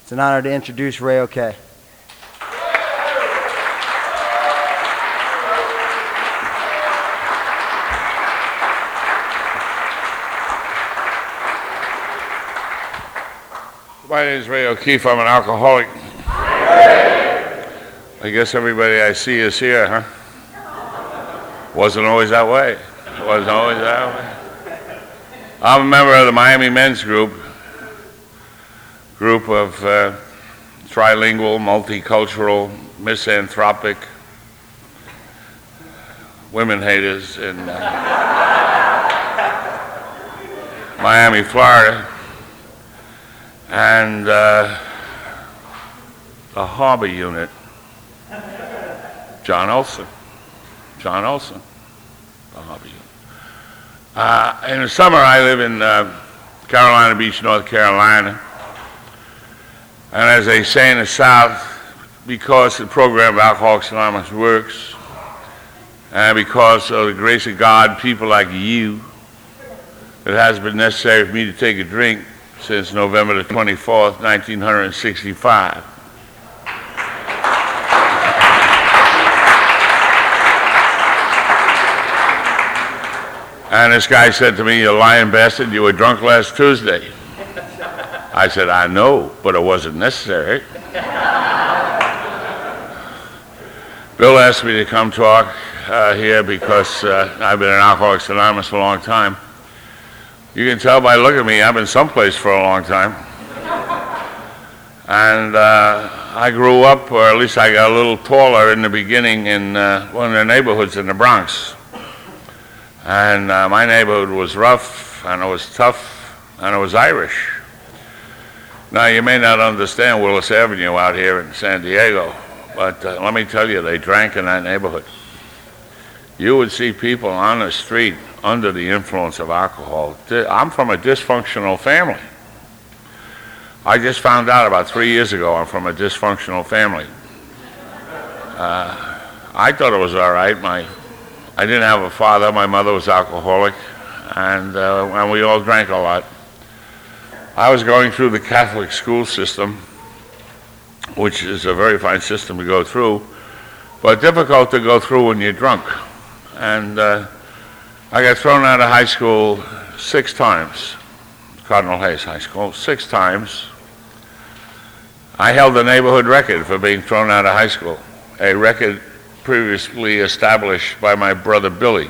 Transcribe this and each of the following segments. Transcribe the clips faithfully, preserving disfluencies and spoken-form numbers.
It's an honor to introduce Ray Oke. My name is Ray O'Keefe. I'm an alcoholic. I guess everybody I see is here, huh? Wasn't always that way. Wasn't always that way. I'm a member of the Miami Men's Group, group of uh, trilingual, multicultural, misanthropic women haters in uh, Miami, Florida. And uh, the Harbor Unit, John Olson. John Olson, the Harbor Unit. Uh, in the summer, I live in uh, Carolina Beach, North Carolina. And as they say in the South, because the program of Alcoholics Anonymous works, and because of the grace of God, people like you, it has been necessary for me to take a drink since November the twenty-fourth, nineteen sixty-five. And this guy said to me, "You lying bastard, you were drunk last Tuesday." I said, "I know, but it wasn't necessary." Bill asked me to come talk uh, here because uh, I've been in Alcoholics Anonymous for a long time. You can tell by looking at me, I've been someplace for a long time. And uh, I grew up, or at least I got a little taller in the beginning in uh, one of the neighborhoods in the Bronx. And uh, my neighborhood was rough, and it was tough, and it was Irish. Now, you may not understand Willis Avenue out here in San Diego, but uh, let me tell you, they drank in that neighborhood. You would see people on the street under the influence of alcohol. I'm from a dysfunctional family. I just found out about three years ago I'm from a dysfunctional family. Uh, I thought it was all right. My, I didn't have a father. My mother was alcoholic, and, uh, and we all drank a lot. I was going through the Catholic school system, which is a very fine system to go through, but difficult to go through when you're drunk. And uh, I got thrown out of high school six times, Cardinal Hayes High School, six times. I held the neighborhood record for being thrown out of high school, a record previously established by my brother Billy.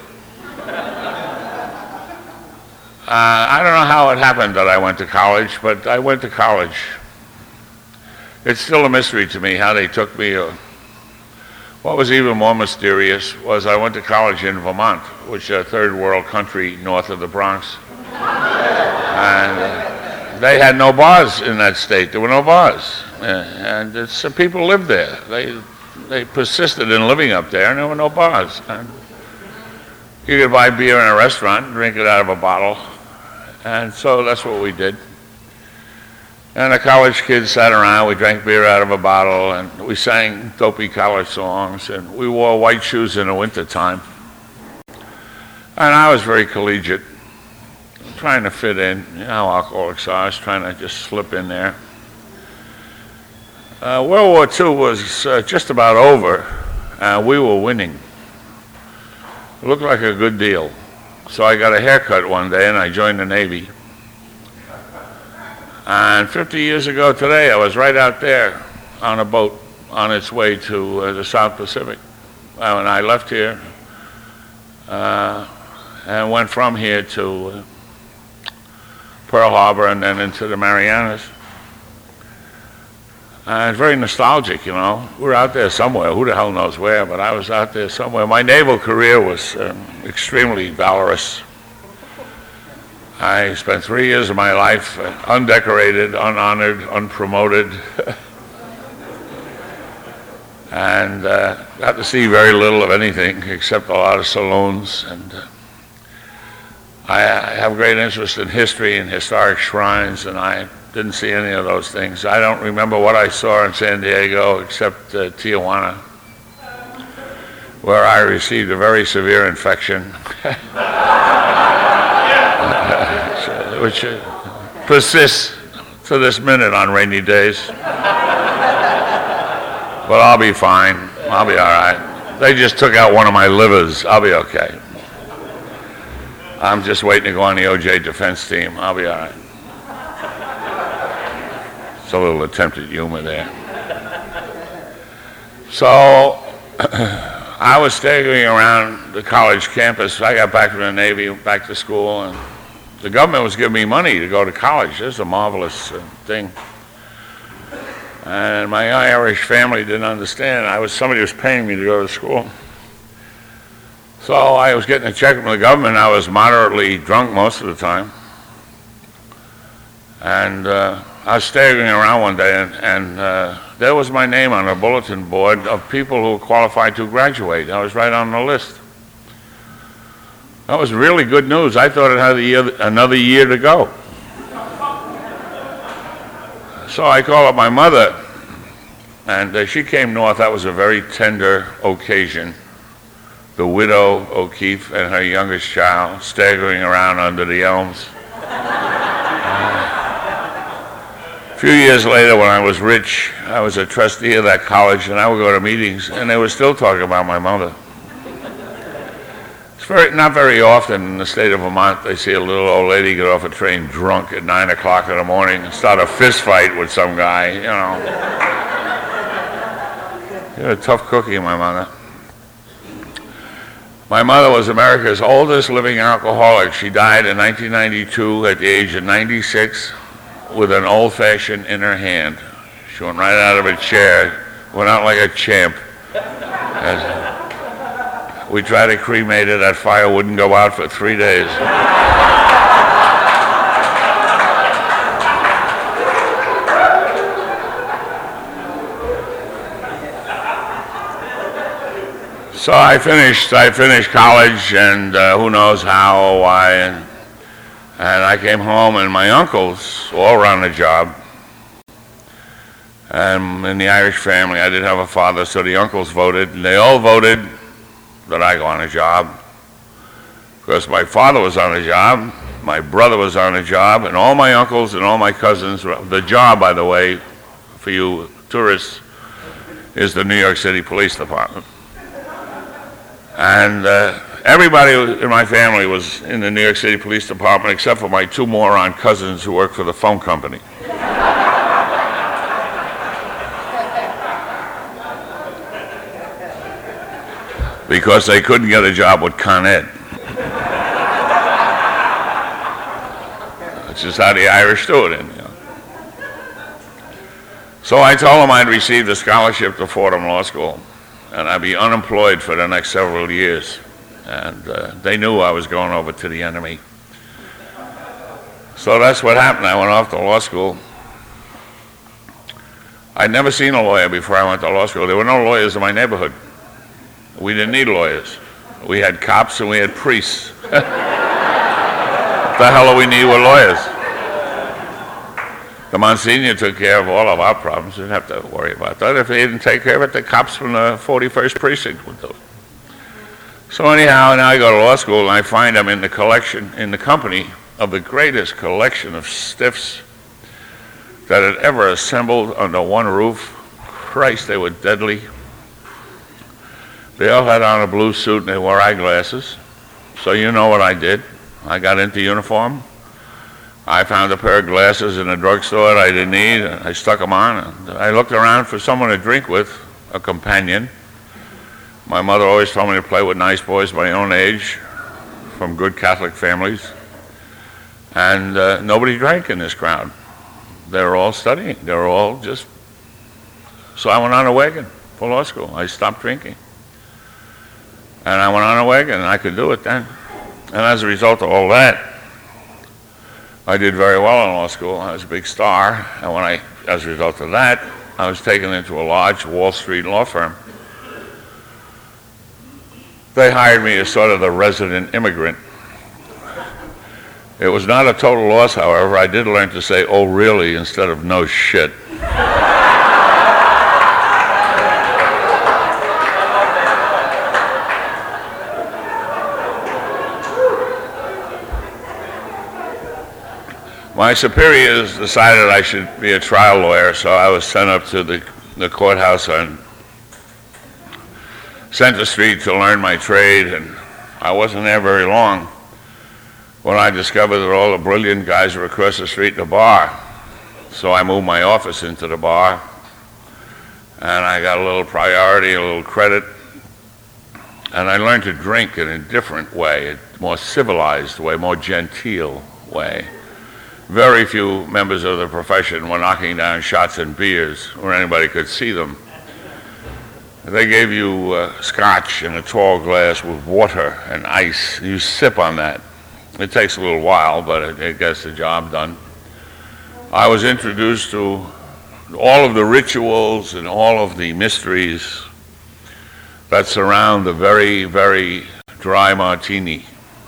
uh, I don't know how it happened that I went to college, but I went to college. It's still a mystery to me how they took me. Uh, What was even more mysterious was I went to college in Vermont, which is a third world country north of the Bronx. And uh, they had no bars in that state. There were no bars. Uh, and it's, uh, people lived there. They, they persisted in living up there, and there were no bars. And you could buy beer in a restaurant, drink it out of a bottle. And so that's what we did. And the college kids sat around, we drank beer out of a bottle, and we sang dopey college songs, and we wore white shoes in the wintertime. And I was very collegiate, trying to fit in. You know how alcoholics are, I was trying to just slip in there. Uh, World War Two was uh, just about over, and we were winning. It looked like a good deal. So I got a haircut one day, and I joined the Navy. And fifty years ago today, I was right out there on a boat on its way to uh, the South Pacific. Uh, when I left here uh, and went from here to uh, Pearl Harbor and then into the Marianas. And it's very nostalgic, you know. We were out there somewhere, who the hell knows where, but I was out there somewhere. My naval career was um, extremely valorous. I spent three years of my life uh, undecorated, unhonored, unpromoted, and uh, got to see very little of anything except a lot of saloons. And uh, I, I have great interest in history and historic shrines, and I didn't see any of those things. I don't remember what I saw in San Diego except uh, Tijuana, where I received a very severe infection. which uh, persists to this minute on rainy days. But I'll be fine. I'll be all right. They just took out one of my livers. I'll be okay. I'm just waiting to go on the O J defense team. I'll be all right. It's a little attempt at humor there. So I was staggering around the college campus. I got back from the Navy, back to school, and the government was giving me money to go to college. This is a marvelous uh, thing. And my Irish family didn't understand. I was somebody was paying me to go to school. So I was getting a check from the government. I was moderately drunk most of the time. And uh, I was staggering around one day, and, and uh, there was my name on a bulletin board of people who were qualified to graduate. I was right on the list. That was really good news. I thought it had a year, another year to go. So I called up my mother, and uh, she came north. That was a very tender occasion. The widow O'Keefe and her youngest child staggering around under the elms. A few years later, when I was rich, I was a trustee of that college, and I would go to meetings, and they were still talking about my mother. It's very, not very often in the state of Vermont they see a little old lady get off a train drunk at nine o'clock in the morning and start a fist fight with some guy, you know. You're a tough cookie, my mother. My mother was America's oldest living alcoholic. She died in nineteen ninety-two at the age of ninety-six with an old-fashioned in her hand. She went right out of her chair, went out like a champ. As we tried to cremate her. That fire wouldn't go out for three days. So I finished, I finished college, and uh, who knows how or why, and, and I came home, and my uncles all were on the job. And in the Irish family, I didn't have a father, so the uncles voted, and they all voted that I go on a job. Because my father was on a job, my brother was on a job, and all my uncles and all my cousins were, the job, by the way, for you tourists, is the New York City Police Department. And uh, everybody in my family was in the New York City Police Department except for my two moron cousins who worked for the phone company. Because they couldn't get a job with Con Ed. That's just how the Irish do it. In, you know. So I told them I'd received a scholarship to Fordham Law School, and I'd be unemployed for the next several years. And uh, they knew I was going over to the enemy. So that's what happened. I went off to law school. I'd never seen a lawyer before I went to law school. There were no lawyers in my neighborhood. We didn't need lawyers. We had cops and we had priests. What the hell do we need with lawyers? The Monsignor took care of all of our problems. We didn't have to worry about that. If he didn't take care of it, the cops from the forty-first precinct would do it. So anyhow, now I go to law school and I find I'm in the collection, in the company of the greatest collection of stiffs that had ever assembled under one roof. Christ, they were deadly. They all had on a blue suit and they wore eyeglasses. So you know what I did. I got into uniform. I found a pair of glasses in a drugstore that I didn't need, and I stuck them on. And I looked around for someone to drink with, a companion. My mother always told me to play with nice boys my own age, from good Catholic families. And uh, nobody drank in this crowd. They were all studying. They were all just... So I went on a wagon for law school. I stopped drinking. And I went on a wagon, and I could do it then. And as a result of all that, I did very well in law school. I was a big star. And when I, as a result of that, I was taken into a large Wall Street law firm. They hired me as sort of the resident immigrant. It was not a total loss, however. I did learn to say, "Oh, really," instead of "no shit." My superiors decided I should be a trial lawyer, so I was sent up to the, the courthouse on Center Street to learn my trade, and I wasn't there very long when I discovered that all the brilliant guys were across the street at the bar. So I moved my office into the bar, and I got a little priority, a little credit, and I learned to drink in a different way, a more civilized way, more genteel way. Very few members of the profession were knocking down shots and beers where anybody could see them. They gave you uh, scotch in a tall glass with water and ice. You sip on that. It takes a little while, but it, it gets the job done. I was introduced to all of the rituals and all of the mysteries that surround the very, very dry martini.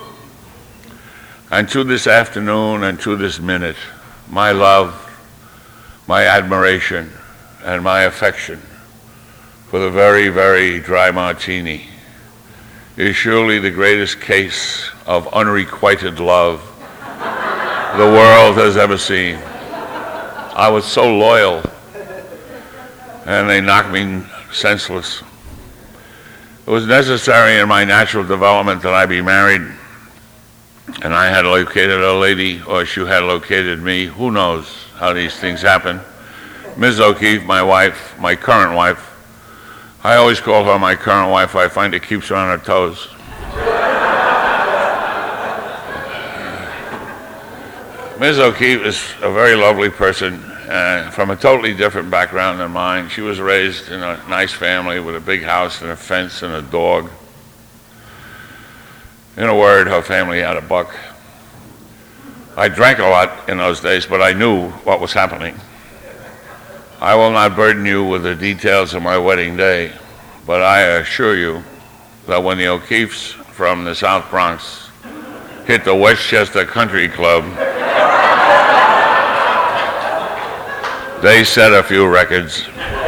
And to this afternoon and to this minute, my love, my admiration, and my affection for the very, very dry martini is surely the greatest case of unrequited love the world has ever seen. I was so loyal, and they knocked me senseless. It was necessary in my natural development that I be married, and I had located a lady, or she had located me. Who knows how these things happen? Miz O'Keefe, my wife, my current wife. I always call her my current wife. I find it keeps her on her toes. Miz O'Keefe is a very lovely person uh, from a totally different background than mine. She was raised in a nice family with a big house and a fence and a dog. In a word, her family had a buck. I drank a lot in those days, but I knew what was happening. I will not burden you with the details of my wedding day, but I assure you that when the O'Keefes from the South Bronx hit the Westchester Country Club, they set a few records.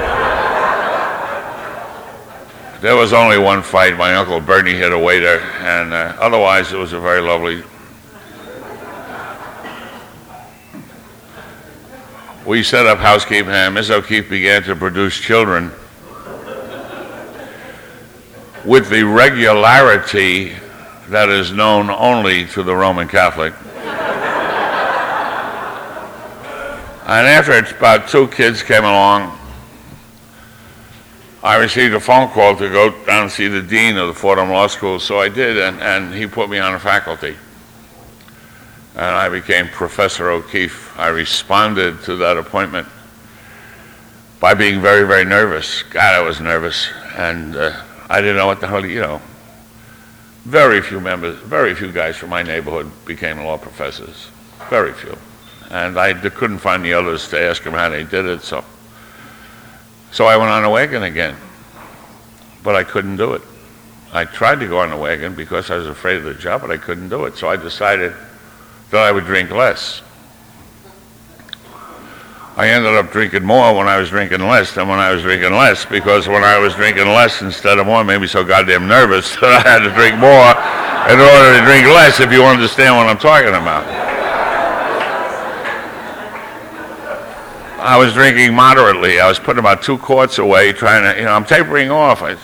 There was only one fight. My Uncle Bernie hit a waiter, and uh, otherwise it was a very lovely. We set up housekeeping, and Miss O'Keefe began to produce children with the regularity that is known only to the Roman Catholic. And after about two kids came along, I received a phone call to go down and see the dean of the Fordham Law School, so I did, and, and he put me on the faculty. And I became Professor O'Keefe. I responded to that appointment by being very, very nervous. God, I was nervous, and uh, I didn't know what the hell, you know. Very few members, very few guys from my neighborhood became law professors. Very few. And I couldn't find the others to ask them how they did it, so so I went on the wagon again. But I couldn't do it. I tried to go on the wagon because I was afraid of the job, but I couldn't do it. So I decided that I would drink less. I ended up drinking more when I was drinking less than when I was drinking less, because when I was drinking less instead of more, it made me so goddamn nervous that I had to drink more in order to drink less, if you understand what I'm talking about. I was drinking moderately. I was putting about two quarts away, trying to, you know, I'm tapering off. I,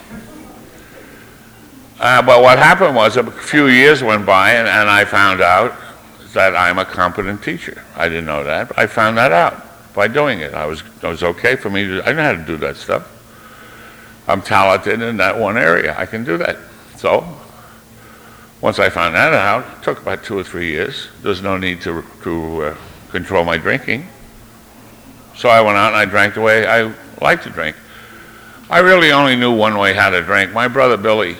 uh, but what happened was a few years went by, and, and I found out that I'm a competent teacher. I didn't know that, but I found that out by doing it. I was, it was okay for me to, I know how to do that stuff. I'm talented in that one area. I can do that. So, once I found that out, it took about two or three years. There's no need to, to uh, control my drinking. So I went out and I drank the way I like to drink. I really only knew one way how to drink. My brother Billy,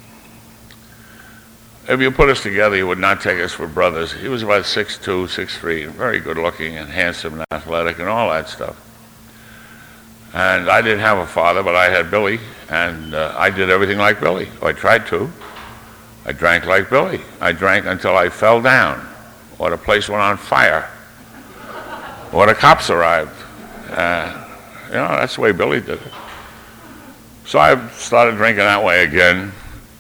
if you put us together, he would not take us for brothers. He was about six two, six three, very good looking and handsome and athletic and all that stuff. And I didn't have a father, but I had Billy, and uh, I did everything like Billy. I tried to. I drank like Billy. I drank until I fell down, or the place went on fire, or the cops arrived. Uh, you know, that's the way Billy did it. So I started drinking that way again.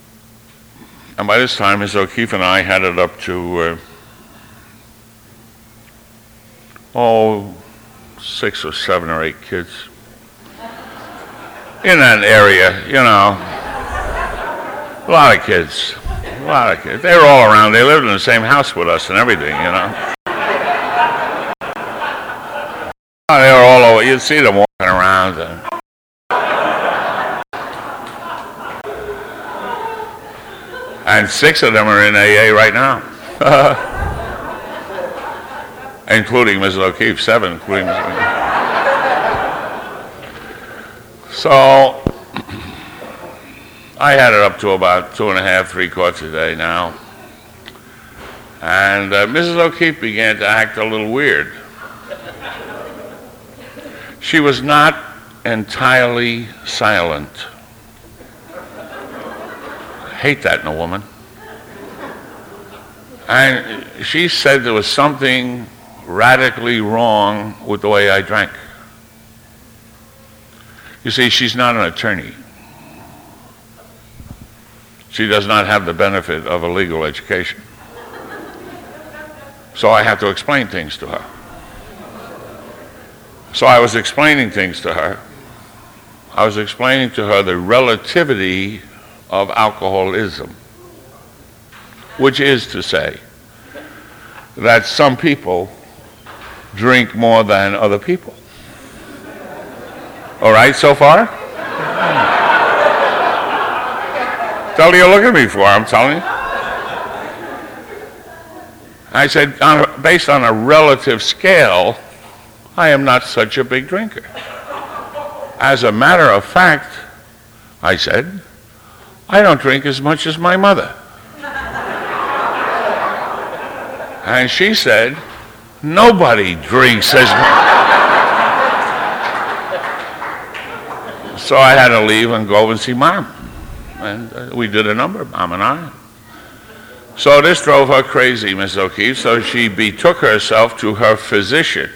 And by this time, Miss O'Keefe and I had it up to uh, oh, six or seven or eight kids in that area, you know. A lot of kids. A lot of kids. They were all around. They lived in the same house with us and everything, you know. They were all over. You'd see them walking around. And And six of them are in A A right now, including Missus O'Keefe, seven, including Missus O'Keefe. So I had it up to about two and a half, three quarts a day now. And uh, Missus O'Keefe began to act a little weird. She was not entirely silent. Hate that in a woman. And she said there was something radically wrong with the way I drank. You see, she's not an attorney. She does not have the benefit of a legal education. So I had to explain things to her. So I was explaining things to her. I was explaining to her the relativity of alcoholism, which is to say that some people drink more than other people. All right, so far? Tell you look at me for, I'm telling you. I said, on a, based on a relative scale, I am not such a big drinker. As a matter of fact, I said, I don't drink as much as my mother. And she said, nobody drinks as much. So I had to leave and go and see Mom. And uh, we did a number, Mom and I. So this drove her crazy, Miss O'Keefe, so she betook herself to her physician,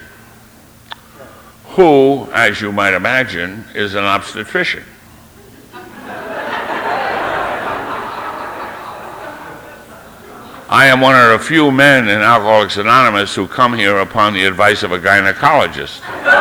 who, as you might imagine, is an obstetrician. I am one of the few men in Alcoholics Anonymous who come here upon the advice of a gynecologist.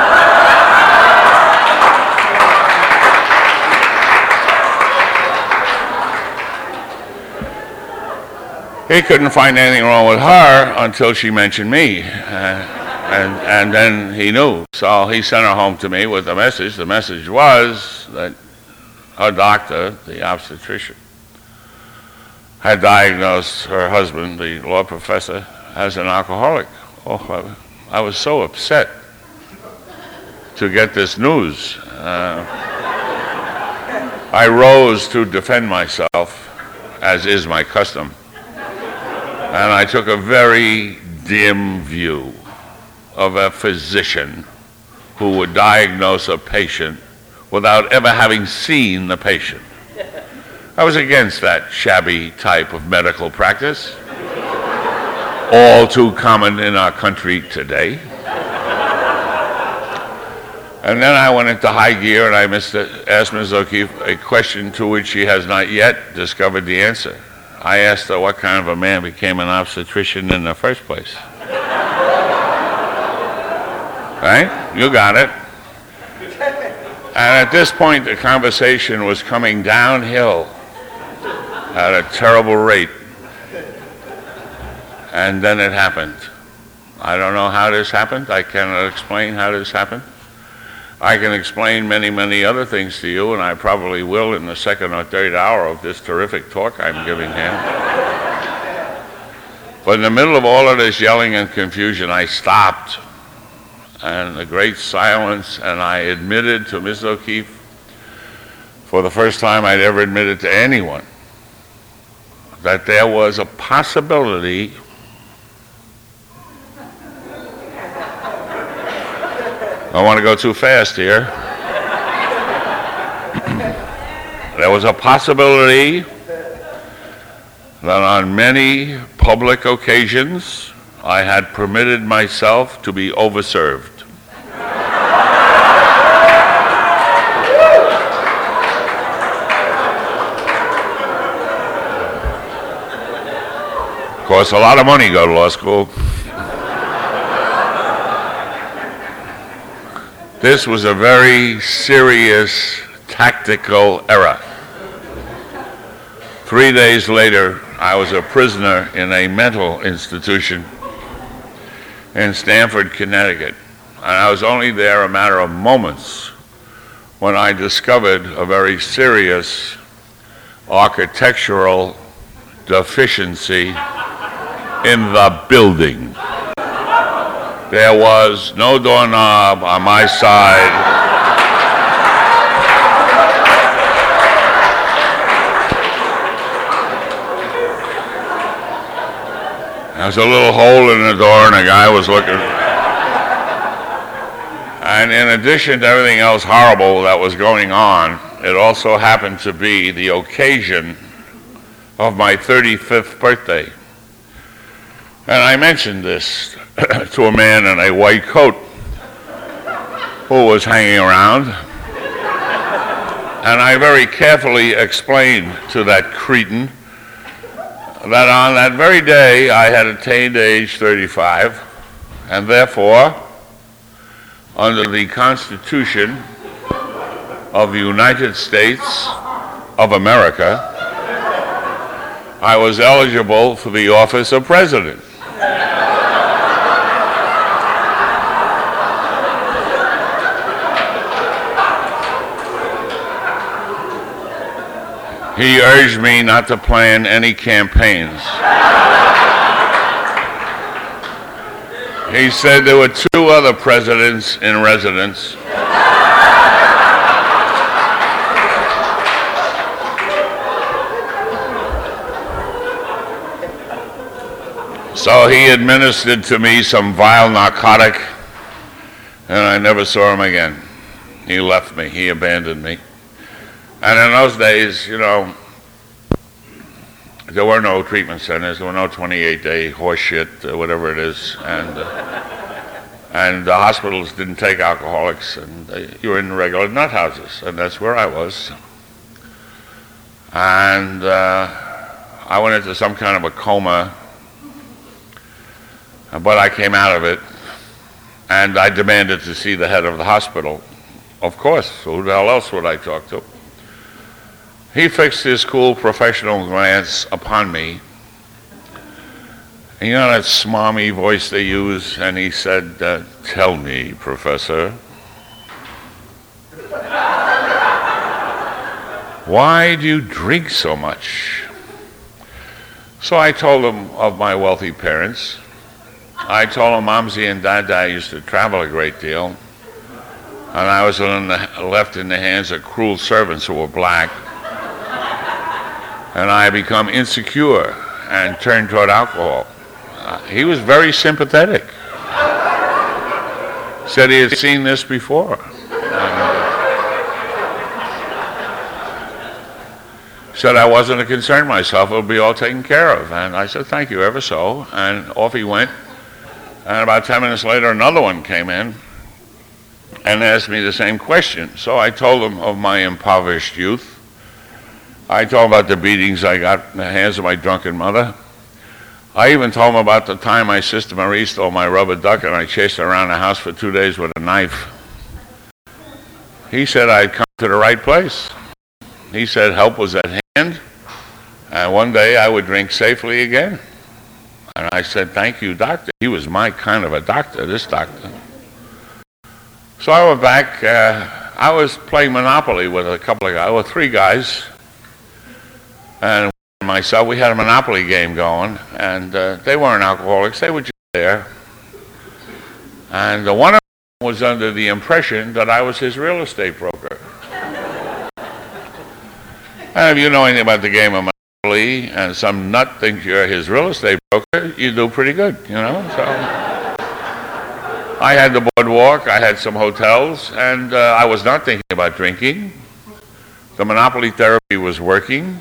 He couldn't find anything wrong with her until she mentioned me, uh, and, and then he knew. So he sent her home to me with a message. The message was that her doctor, the obstetrician, had diagnosed her husband, the law professor, as an alcoholic. Oh, I, I was so upset to get this news. Uh, I rose to defend myself, as is my custom, and I took a very dim view of a physician who would diagnose a patient without ever having seen the patient. I was against that shabby type of medical practice, all too common in our country today. And then I went into high gear and I asked Miz O'Keefe a question to which she has not yet discovered the answer. I asked her what kind of a man became an obstetrician in the first place. Right? You got it. And at this point, the conversation was coming downhill at a terrible rate. And then it happened. I don't know how this happened. I cannot explain how this happened. I can explain many, many other things to you, and I probably will in the second or third hour of this terrific talk I'm giving here. But in the middle of all of this yelling and confusion, I stopped, and a great silence, and I admitted to Miss O'Keefe, for the first time I'd ever admitted to anyone, that there was a possibility I don't want to go too fast here. There was a possibility that on many public occasions I had permitted myself to be overserved. Of course, a lot of money go to law school. This was a very serious tactical error. Three days later, I was a prisoner in a mental institution in Stamford, Connecticut. And I was only there a matter of moments when I discovered a very serious architectural deficiency in the building. There was no doorknob on my side. There was a little hole in the door and a guy was looking. And in addition to everything else horrible that was going on, it also happened to be the occasion of my thirty-fifth birthday. And I mentioned this to a man in a white coat who was hanging around. And I very carefully explained to that cretin that on that very day I had attained age thirty-five, and therefore, under the Constitution of the United States of America, I was eligible for the office of president. He urged me not to plan any campaigns. He said there were two other presidents in residence. So he administered to me some vile narcotic, and I never saw him again. He left me. He abandoned me. And in those days, you know, there were no treatment centers. There were no twenty-eight day horse shit, uh, whatever it is. And uh, and the hospitals didn't take alcoholics. And uh, you were in regular nut houses. And that's where I was. And uh, I went into some kind of a coma. But I came out of it. And I demanded to see the head of the hospital. Of course. Who the hell else would I talk to? He fixed his cool professional glance upon me. And you know that smarmy voice they use? And he said, uh, "Tell me, Professor, why do you drink so much?" So I told him of my wealthy parents. I told him Momsy and Dada used to travel a great deal. And I was in the, left in the hands of cruel servants who were black. And I had become insecure and turned toward alcohol. Uh, he was very sympathetic. Said he had seen this before. And, uh, said I wasn't to concern myself, it would be all taken care of. And I said, "Thank you ever so." And off he went. And about ten minutes later, another one came in and asked me the same question. So I told him of my impoverished youth. I told him about the beatings I got in the hands of my drunken mother. I even told him about the time my sister Marie stole my rubber duck and I chased her around the house for two days with a knife. He said I'd come to the right place. He said help was at hand, and one day I would drink safely again. And I said, "Thank you, doctor." He was my kind of a doctor, this doctor. So I went back. Uh, I was playing Monopoly with a couple of guys, well, three guys. And myself, we had a Monopoly game going, and uh, they weren't alcoholics, they were just there. And uh, one of them was under the impression that I was his real estate broker. And if you know anything about the game of Monopoly, and some nut thinks you're his real estate broker, you do pretty good, you know? So I had the boardwalk, I had some hotels, and uh, I was not thinking about drinking. The Monopoly therapy was working.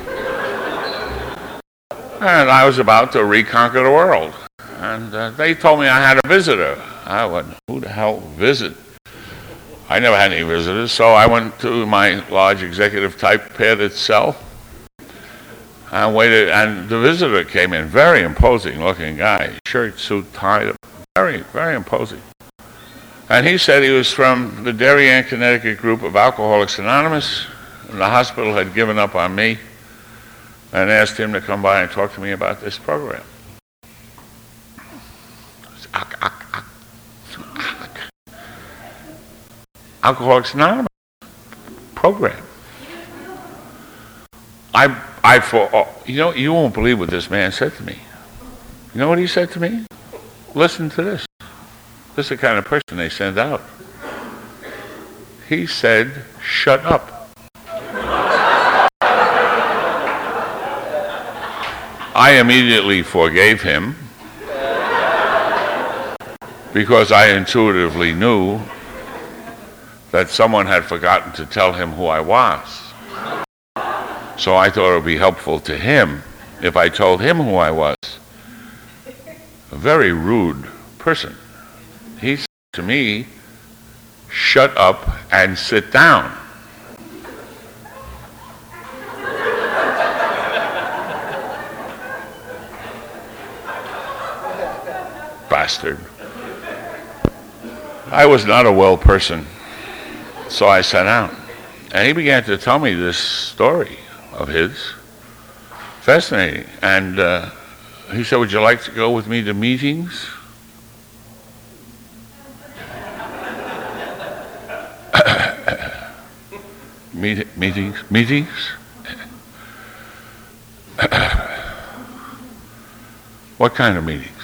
And I was about to reconquer the world. And uh, they told me I had a visitor. I went, who the hell visit? I never had any visitors, so I went to my large executive type padded cell. I waited, and the visitor came in, very imposing looking guy, shirt, suit, tie, very, very imposing. And he said he was from the Darien, Connecticut group of Alcoholics Anonymous, and the hospital had given up on me and asked him to come by and talk to me about this program. Alcoholics Anonymous program. I, I, for, you know, you won't believe what this man said to me. You know what he said to me? Listen to this. This is the kind of person they send out. He said, shut up. I immediately forgave him because I intuitively knew that someone had forgotten to tell him who I was. So I thought it would be helpful to him if I told him who I was. A very rude person. He said to me, shut up and sit down. Bastard. I was not a well person, so I sat down. And he began to tell me this story of his. Fascinating. And uh, he said, would you like to go with me to meetings? Meet, meetings? Meetings? What kind of meetings?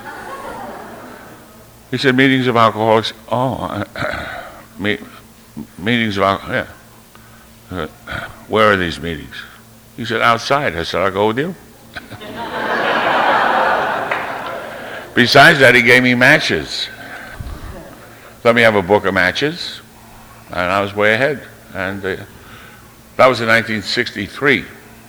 He said, meetings of alcoholics. Oh, me, meetings of alcoholics, yeah. Uh, where are these meetings? He said, outside. I said, I'll go with you. Besides that, he gave me matches. Let me have a book of matches, and I was way ahead. And uh, that was in nineteen sixty-three.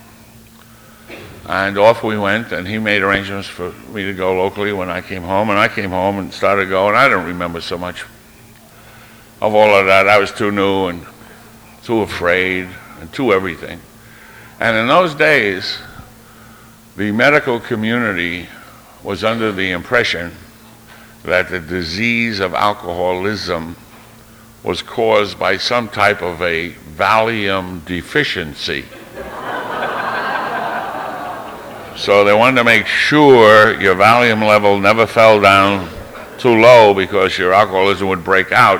And off we went, and he made arrangements for me to go locally when I came home, and I came home and started going. I don't remember so much of all of that. I was too new and too afraid and too everything. And in those days, the medical community was under the impression that the disease of alcoholism was caused by some type of a Valium deficiency. So they wanted to make sure your Valium level never fell down too low because your alcoholism would break out.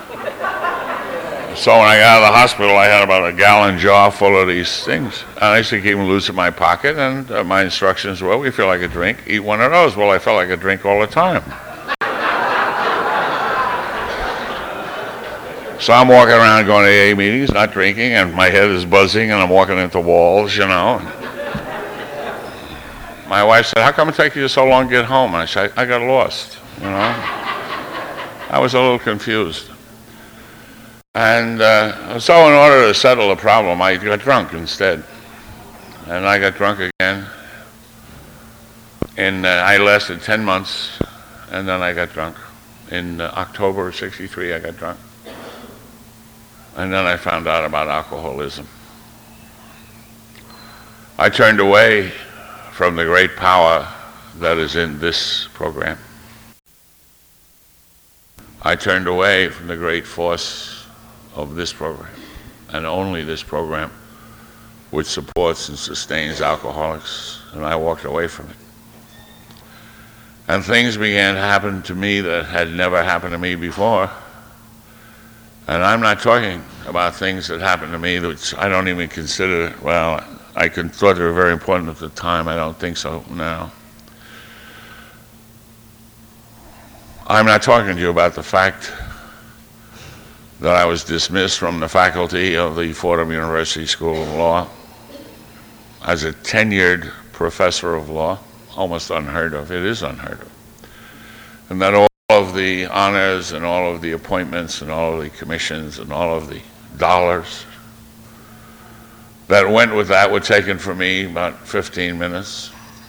So when I got out of the hospital, I had about a gallon jar full of these things. And I used to keep them loose in my pocket, and uh, my instructions were, well, you feel like a drink, eat one of those. Well, I felt like a drink all the time. So I'm walking around going to A A meetings, not drinking, and my head is buzzing, and I'm walking into walls, you know. My wife said, how come it takes you so long to get home? And I said, I got lost, you know. I was a little confused. And uh, so in order to settle the problem, I got drunk instead. And I got drunk again. And uh, I lasted ten months, and then I got drunk. In uh, October of sixty-three, I got drunk. And then I found out about alcoholism. I turned away from the great power that is in this program. I turned away from the great force of this program, and only this program, which supports and sustains alcoholics, and I walked away from it. And things began to happen to me that had never happened to me before. And I'm not talking about things that happened to me which I don't even consider, well, I thought they were very important at the time. I don't think so now. I'm not talking to you about the fact that I was dismissed from the faculty of the Fordham University School of Law as a tenured professor of law, almost unheard of. It is unheard of. And that all of the honors and all of the appointments and all of the commissions and all of the dollars that went with that were taken from me about fifteen minutes.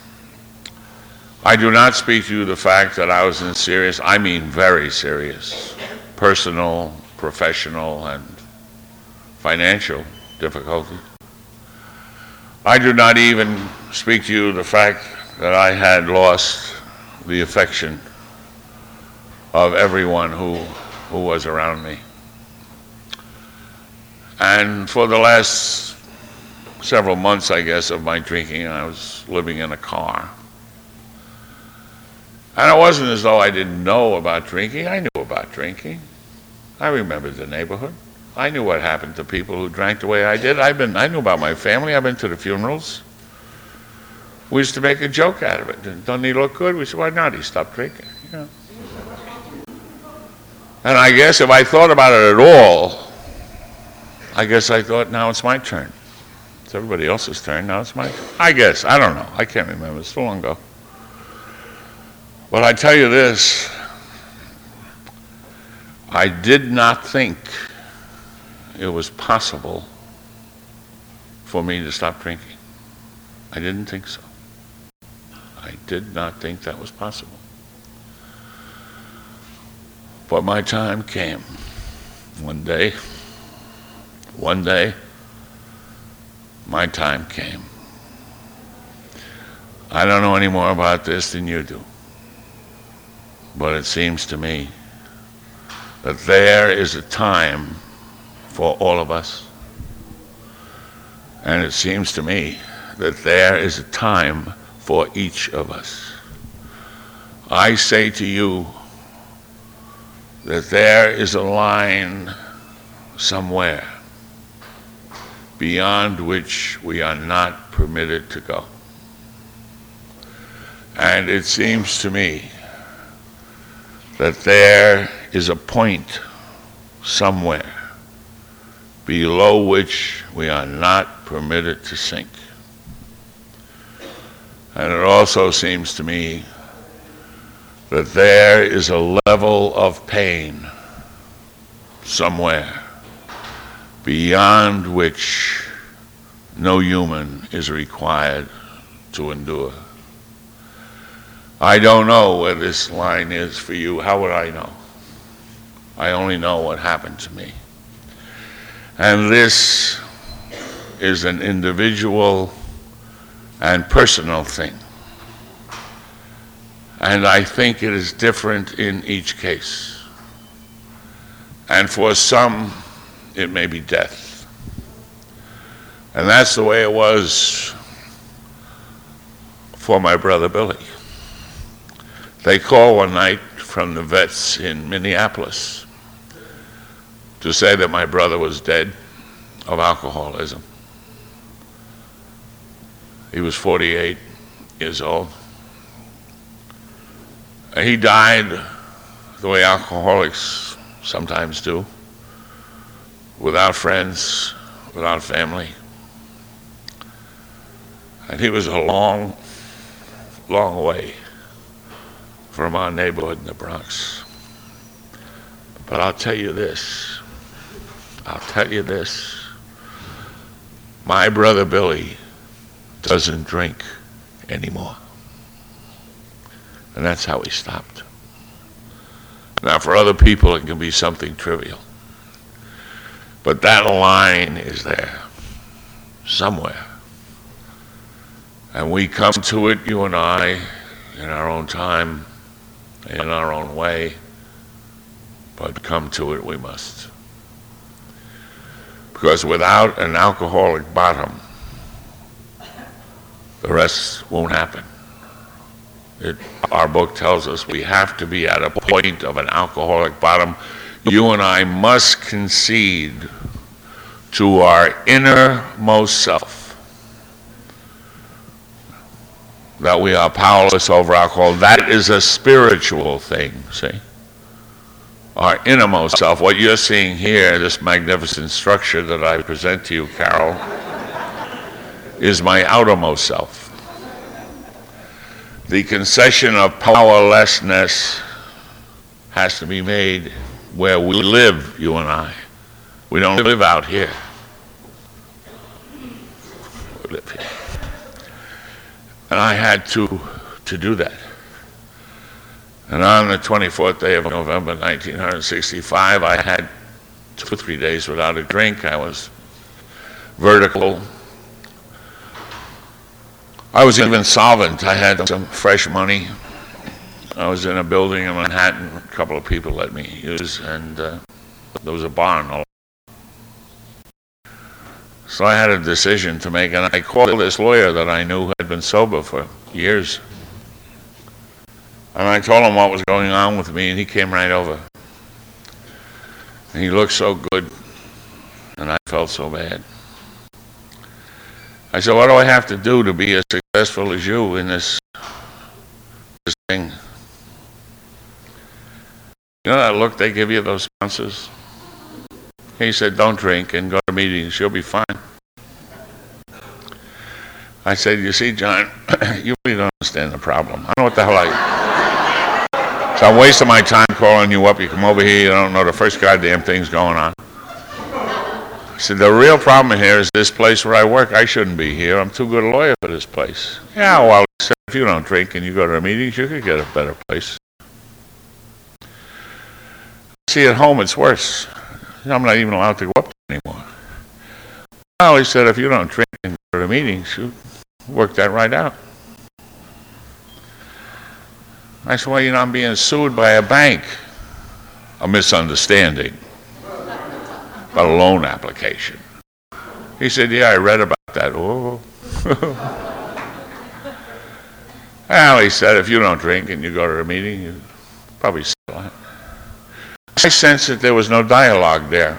I do not speak to you the fact that I was in serious, I mean very serious, personal, professional, and financial difficulty. I do not even speak to you the fact that I had lost the affection of everyone who who was around me. And for the last several months, I guess, of my drinking, I was living in a car. And it wasn't as though I didn't know about drinking. I knew about drinking. I remembered the neighborhood. I knew what happened to people who drank the way I did. I've been, I knew about my family. I've been to the funerals. We used to make a joke out of it. Doesn't he look good? We said, why not? He stopped drinking. You know. And I guess if I thought about it at all, I guess I thought, now it's my turn. It's everybody else's turn. Now it's my turn. I guess. I don't know. I can't remember. It's so long ago. But I tell you this, I did not think it was possible for me to stop drinking. I didn't think so. I did not think that was possible. But my time came. One day, one day, my time came. I don't know any more about this than you do. But it seems to me that there is a time for all of us. And it seems to me that there is a time for each of us. I say to you that there is a line somewhere beyond which we are not permitted to go. And it seems to me that there is a point somewhere below which we are not permitted to sink. And it also seems to me that there is a level of pain somewhere beyond which no human is required to endure. I don't know where this line is for you. How would I know? I only know what happened to me. And this is an individual and personal thing. And I think it is different in each case. And for some, it may be death. And that's the way it was for my brother Billy. They called one night from the vets in Minneapolis to say that my brother was dead of alcoholism. He was forty-eight years old. He died the way alcoholics sometimes do, without friends, without family. And he was a long, long way from our neighborhood in the Bronx. But I'll tell you this, I'll tell you this, my brother Billy doesn't drink anymore. And that's how he stopped. Now for other people it can be something trivial. But that line is there, somewhere. And we come to it, you and I, in our own time, in our own way, but come to it we must. Because without an alcoholic bottom, the rest won't happen. It, our book tells us we have to be at a point of an alcoholic bottom. You and I must concede to our innermost self that we are powerless over alcohol. That is a spiritual thing, see? Our innermost self. What you're seeing here, this magnificent structure that I present to you, Carol, is my outermost self. The concession of powerlessness has to be made where we live, you and I. We don't live out here. We live here. And I had to, to do that. And on the twenty-fourth day of November, nineteen sixty-five, I had two or three days without a drink. I was vertical. I was even solvent. I had some fresh money. I was in a building in Manhattan, a couple of people let me use, and uh, there was a barn. So I had a decision to make, and I called this lawyer that I knew who had been sober for years. And I told him what was going on with me, and he came right over. And he looked so good, and I felt so bad. I said, what do I have to do to be as successful as you in this, this thing? You know that look they give you, those sponsors? He said, don't drink and go to meetings, you'll be fine. I said, you see, John, you really don't understand the problem. I don't know what the hell I... So I'm wasting my time calling you up. You come over here, you don't know the first goddamn thing's going on. I said, the real problem here is this place where I work. I shouldn't be here. I'm too good a lawyer for this place. Yeah, well, he said, if you don't drink and you go to the meetings, you could get a better place. See, at home it's worse. I'm not even allowed to go up there anymore. Well, he said, if you don't drink and go to the meetings, you work that right out. I said, well, you know, I'm being sued by a bank. A misunderstanding. About a loan application. He said, yeah, I read about that. Oh. Well, he said, if you don't drink and you go to a meeting, you probably still have. I sensed that there was no dialogue there.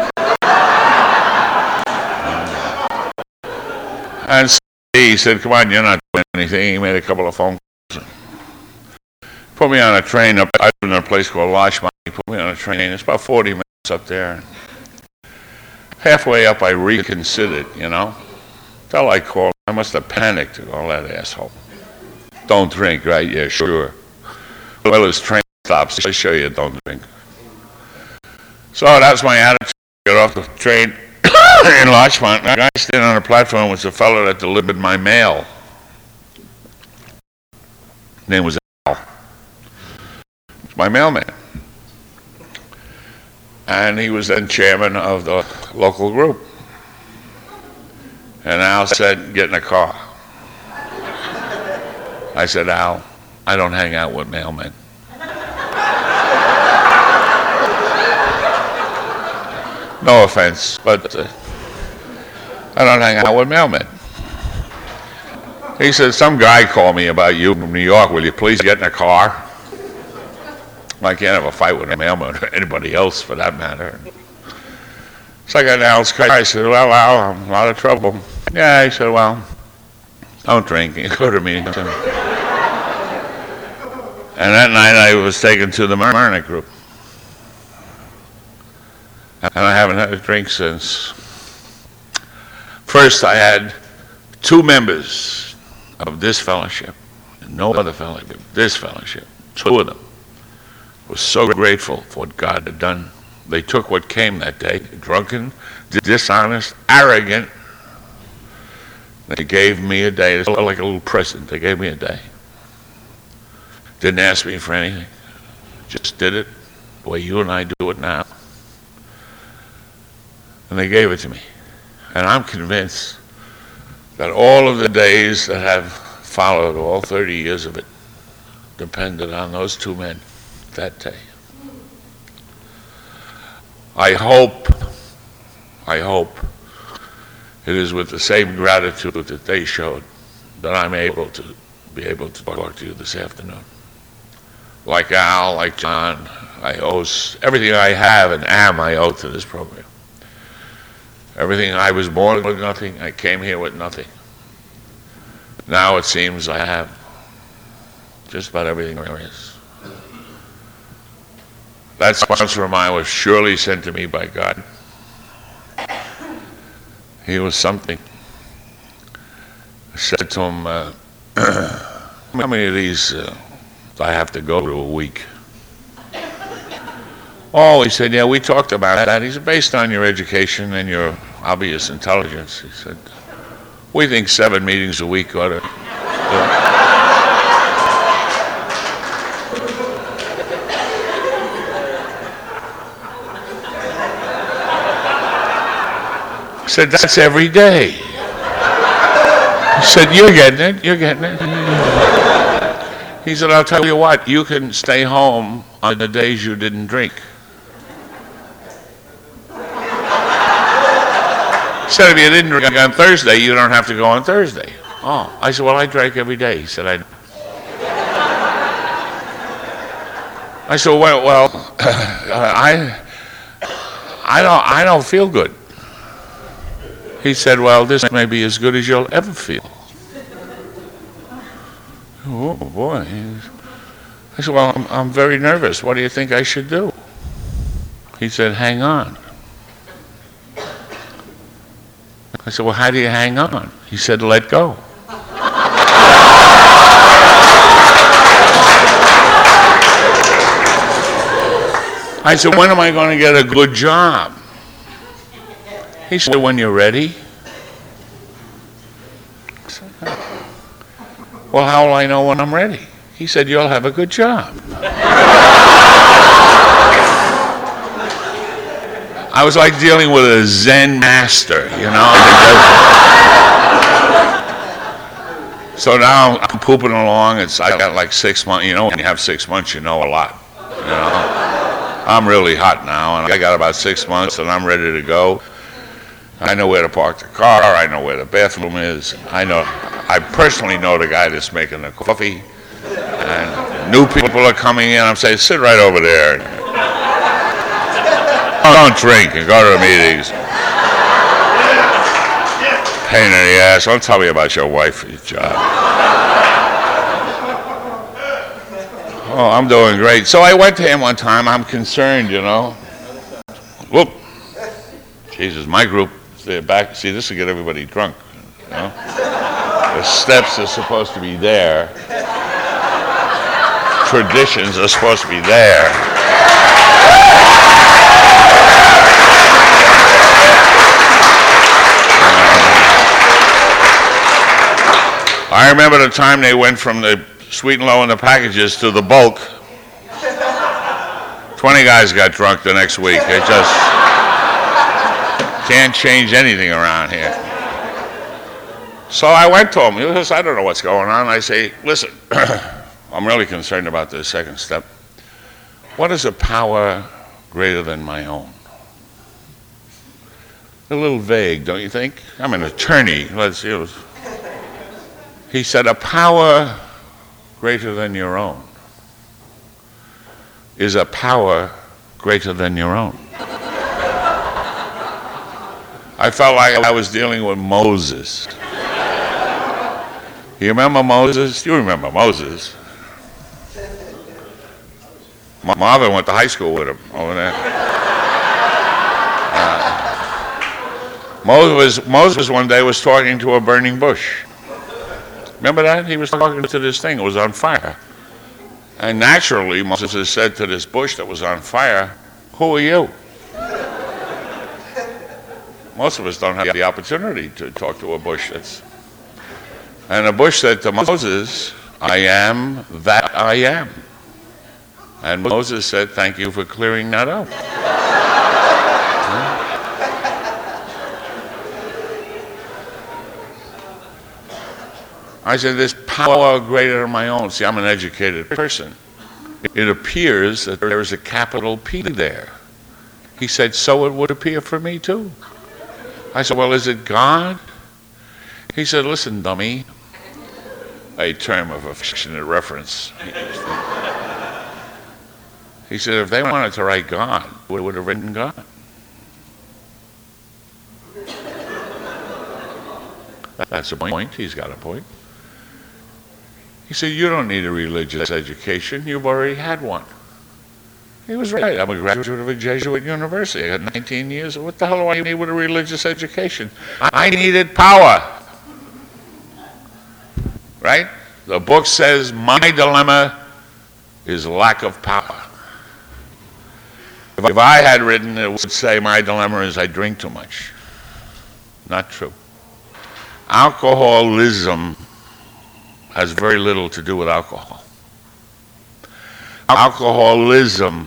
And so he said, come on, you're not doing anything. He made a couple of phone calls. Put me on a train up, I live in a place called Larchmont. He put me on a train. It's about forty minutes up there. Halfway up, I reconsidered, you know. Till I called, I must have panicked. Oh, that asshole. Don't drink, right? Yeah, sure. Well, his train stops. I show you don't drink. So that's my attitude. Get off the train in Larchmont. The guy standing on the platform was the fellow that delivered my mail. His name was Al. It's my mailman. And he was then chairman of the local group. And Al said, get in a car. I said, Al, I don't hang out with mailmen. No offense, but uh, I don't hang out with mailmen. He said, some guy called me about you from New York. Will you please get in a car? I can't have a fight with a mailman or anybody else for that matter. So I got in Al's car. I said, well, Al, I'm in a lot of trouble. Yeah, he said, well, don't drink. You go to meetings. And that night I was taken to the Myrna group. And I haven't had a drink since. First, I had two members of this fellowship, and no other fellowship, this fellowship, two of them, was so grateful for what God had done. They took what came that day, drunken, dishonest, arrogant. They gave me a day. It was like a little present. They gave me a day. Didn't ask me for anything. Just did it the way you and I do it now. And they gave it to me. And I'm convinced that all of the days that have followed, all thirty years of it, depended on those two men that day. I hope, I hope it is with the same gratitude that they showed that I'm able to be able to talk to you this afternoon. Like Al, like John, I owe everything I have and am, I owe to this program. Everything, I was born with nothing, I came here with nothing. Now it seems I have just about everything there is. That sponsor of mine was surely sent to me by God. He was something. I said to him, uh, how many of these uh, do I have to go to a week? Oh, he said, yeah, we talked about that. He said, based on your education and your obvious intelligence, he said, we think seven meetings a week ought to do it. I said, that's every day. He said, you're getting it, you're getting it. He said, I'll tell you what, you can stay home on the days you didn't drink. He said, if you didn't drink on Thursday, you don't have to go on Thursday. Oh, I said, well, I drank every day. He said, I I said, well, well I, I, don't, I don't feel good. He said, well, this may be as good as you'll ever feel. Oh, boy. I said, well, I'm, I'm very nervous. What do you think I should do? He said, hang on. I said, well, how do you hang on? He said, let go. I said, when am I going to get a good job? He said, when you're ready. I said, well, how will I know when I'm ready? He said, you'll have a good job. I was like dealing with a Zen master, you know. So now I'm pooping along. It's I got like six months. You know, when you have six months, you know a lot. You know, I'm really hot now, and I got about six months, and I'm ready to go. I know where to park the car. I know where the bathroom is. I know. I personally know the guy that's making the coffee. And new people are coming in. I'm saying, sit right over there. Don't drink and go to the meetings. Pain in the ass. Don't tell me about your wife or your job. Oh, I'm doing great. So I went to him one time. I'm concerned, you know. Whoop. Jesus, my group, they're back. See, this will get everybody drunk, you know. The steps are supposed to be there. Traditions are supposed to be there. I remember the time they went from the sweet and low in the packages to the bulk. twenty guys got drunk the next week. They just can't change anything around here. So I went to him. He says, I don't know what's going on. I say, listen, I'm really concerned about this second step. What is a power greater than my own? A little vague, don't you think? I'm an attorney. Let's see. He said, a power greater than your own is a power greater than your own. I felt like I was dealing with Moses. You remember Moses? You remember Moses. Marvin went to high school with him over there. Uh, Moses, Moses one day was talking to a burning bush. Remember that? He was talking to this thing. It was on fire. And naturally, Moses said to this bush that was on fire, who are you? Most of us don't have the opportunity to talk to a bush. That's... And the bush said to Moses, I am that I am. And Moses said, thank you for clearing that up. I said, there's power greater than my own. See, I'm an educated person. It appears that there is a capital P there. He said, so it would appear for me too. I said, well, is it God? He said, listen, dummy, a term of affectionate reference. He said, if they wanted to write God, they would have written God. That's a point. He's got a point. He said, you don't need a religious education. You've already had one. He was right. I'm a graduate of a Jesuit university. I got nineteen years. What the hell do I need with a religious education? I needed power. Right? The book says my dilemma is lack of power. If I had written, it would say my dilemma is I drink too much. Not true. Alcoholism has very little to do with alcohol. Alcoholism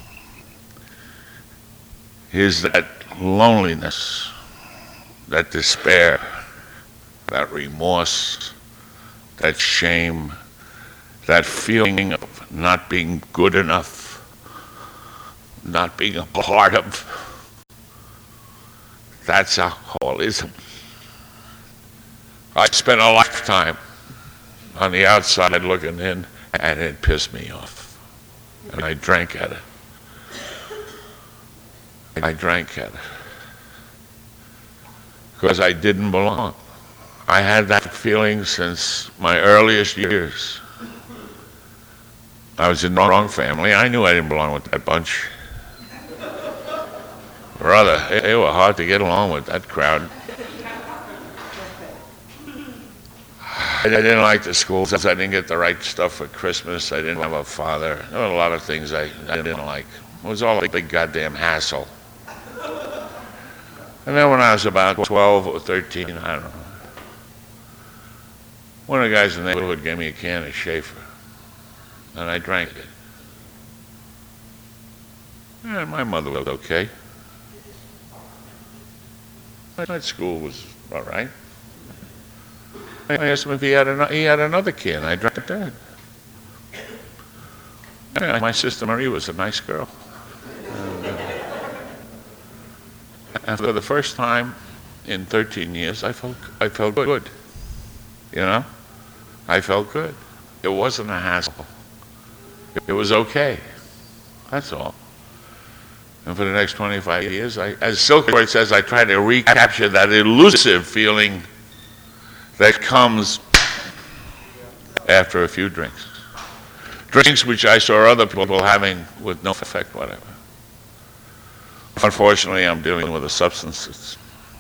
is that loneliness, that despair, that remorse, that shame, that feeling of not being good enough, not being a part of. That's alcoholism. I spent a lifetime on the outside looking in, and it pissed me off. And I drank at it. I drank at it. Because I didn't belong. I had that feeling since my earliest years. I was in the wrong family. I knew I didn't belong with that bunch. Brother, they were hard to get along with, that crowd. I didn't like the schools. I didn't get the right stuff for Christmas. I didn't have a father. There were a lot of things I, I didn't like. It was all a big goddamn hassle. And then when I was about twelve or thirteen, I don't know, one of the guys in the neighborhood gave me a can of Schaefer, and I drank it. And my mother was okay. At school was all right. I asked him if he had, an, he had another can. I drank that. Yeah, my sister Marie was a nice girl. And, uh, and for the first time in thirteen years, I felt I felt good. You know, I felt good. It wasn't a hassle. It was okay. That's all. And for the next twenty-five years, I, as Silkworth says, I try to recapture that elusive feeling that comes after a few drinks. Drinks which I saw other people having with no effect whatever. Unfortunately, I'm dealing with the substances.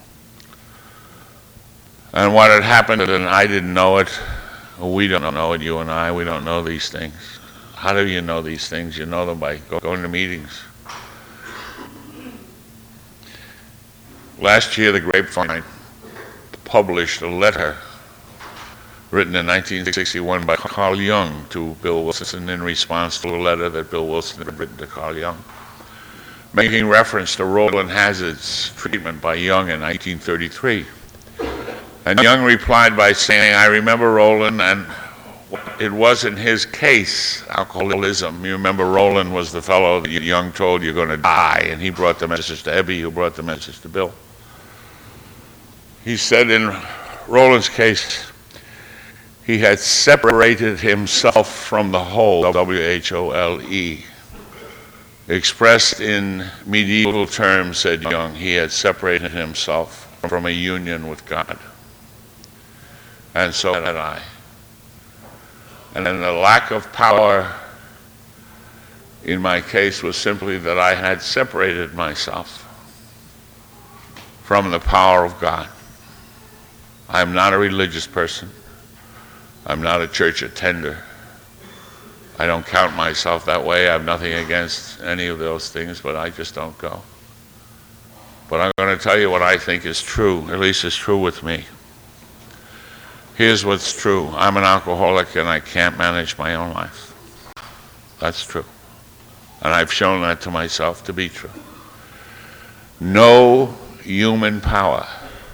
And what had happened, and I didn't know it, we don't know it, you and I, we don't know these things. How do you know these things? You know them by going to meetings. Last year, the Grapevine published a letter written in nineteen sixty-one by Carl Jung to Bill Wilson in response to a letter that Bill Wilson had written to Carl Jung, making reference to Roland Hazard's treatment by Jung in nineteen thirty-three. And Jung replied by saying, I remember Roland, and it was in his case, alcoholism. You remember Roland was the fellow that Jung told you're going to die, and he brought the message to Ebby, who brought the message to Bill. He said in Roland's case, he had separated himself from the whole, W H O L E. Expressed in medieval terms, said Jung, he had separated himself from a union with God. And so had I. And then the lack of power in my case was simply that I had separated myself from the power of God. I'm not a religious person. I'm not a church attender. I don't count myself that way. I have nothing against any of those things, but I just don't go. But I'm going to tell you what I think is true, at least it's true with me. Here's what's true. I'm an alcoholic and I can't manage my own life. That's true. And I've shown that to myself to be true. No human power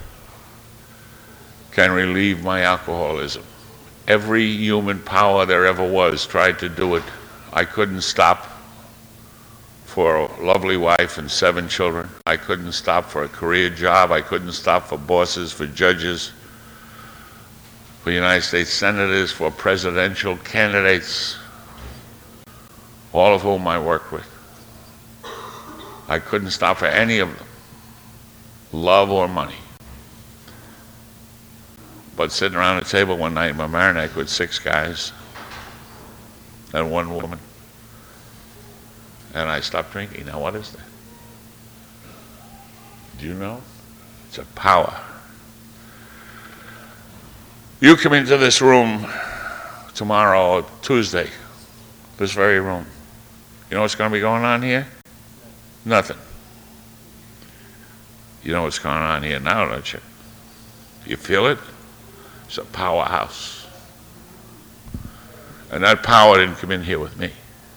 can relieve my alcoholism. Every human power there ever was tried to do it. I couldn't stop for a lovely wife and seven children. I couldn't stop for a career job. I couldn't stop for bosses, for judges, for United States senators, for presidential candidates, all of whom I worked with. I couldn't stop for any of them, love or money. But sitting around a table one night in Mamaroneck with six guys and one woman, and I stopped drinking. Now what is that? Do you know? It's a power. You come into this room tomorrow or Tuesday, this very room. You know what's going to be going on here? Nothing. You know what's going on here now, don't you? You feel it? It's a powerhouse. And that power didn't come in here with me.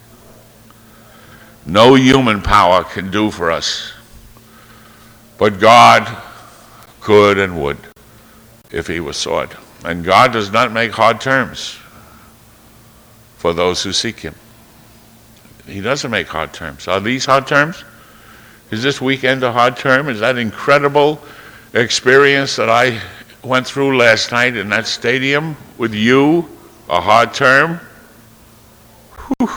No human power can do for us. But God could and would if he was sought. And God does not make hard terms. for those who seek him. He doesn't make hard terms. Are these hard terms? Is this weekend a hard term? Is that incredible experience that I went through last night in that stadium with you a hard term? Whew.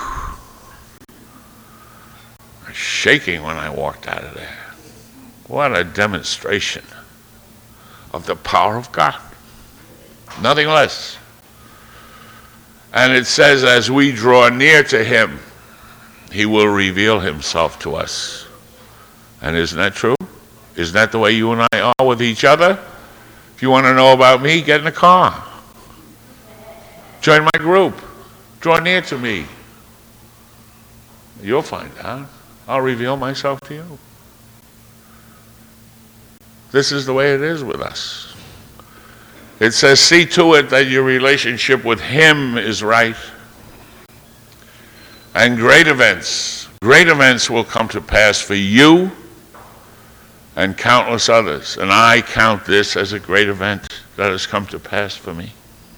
I was shaking when I walked out of there. What a demonstration of the power of God. Nothing less. And it says, as we draw near to him, he will reveal himself to us. And isn't that true? Isn't that the way you and I are with each other? If you want to know about me, get in the car. Join my group. Draw near to me. You'll find out. I'll reveal myself to you. This is the way it is with us. It says, see to it that your relationship with him is right. And great events, great events will come to pass for you and countless others. And I count this as a great event that has come to pass for me.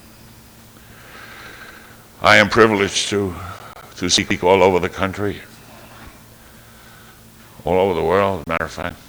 I am privileged to, to speak all over the country, all over the world, as a matter of fact.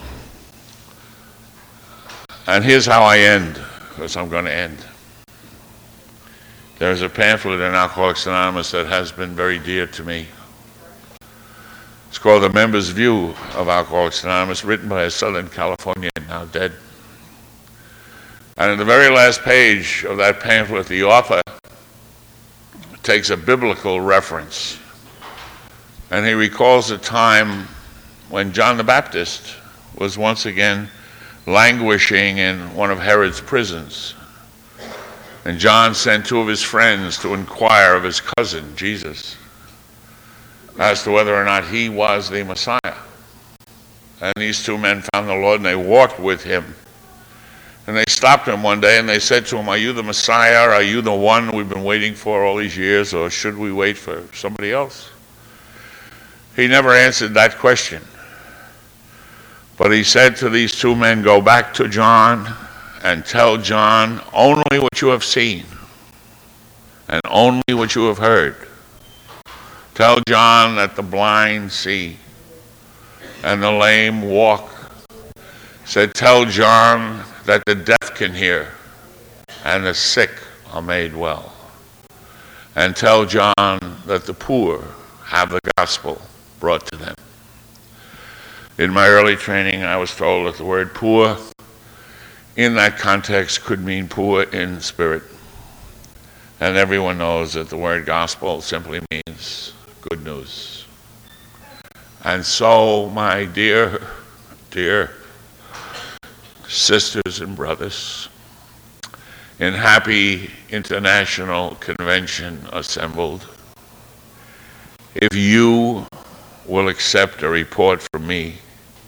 And here's how I end, because I'm going to end. There's a pamphlet in Alcoholics Anonymous that has been very dear to me. It's called The Member's View of Alcoholics Anonymous, written by a Southern Californian, now dead. And in the very last page of that pamphlet, the author takes a biblical reference. And he recalls a time when John the Baptist was once again languishing in one of Herod's prisons. And John sent two of his friends to inquire of his cousin, Jesus, as to whether or not he was the Messiah. And these two men found the Lord, and they walked with him. And they stopped him one day, and they said to him, are you the Messiah? Are you the one we've been waiting for all these years, or should we wait for somebody else? He never answered that question. But he said to these two men, go back to John and tell John only what you have seen and only what you have heard. Tell John that the blind see and the lame walk. Said, tell John that the deaf can hear and the sick are made well. And tell John that the poor have the gospel brought to them. In my early training, I was told that the word poor in that context could mean poor in spirit. And everyone knows that the word gospel simply means good news. And so, my dear, dear sisters and brothers, in happy international convention assembled, if you will accept a report from me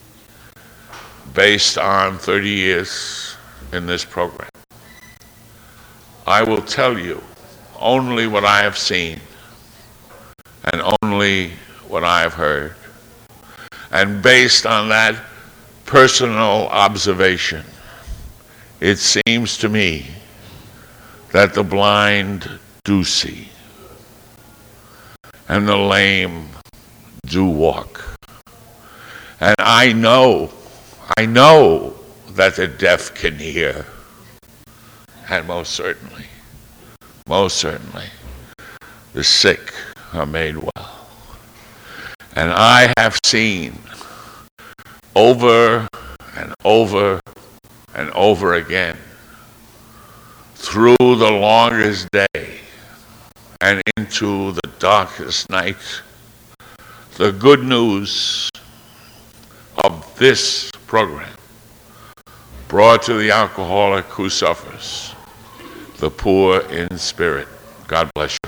based on thirty years in this program, I will tell you only what I have seen and only what I have heard. And based on that personal observation, it seems to me that the blind do see and the lame do walk. And I know, I know that the deaf can hear. And most certainly, most certainly, the sick are made well. And I have seen over and over and over again, through the longest day and into the darkest night, the good news of this program brought to the alcoholic who suffers, the poor in spirit. God bless you.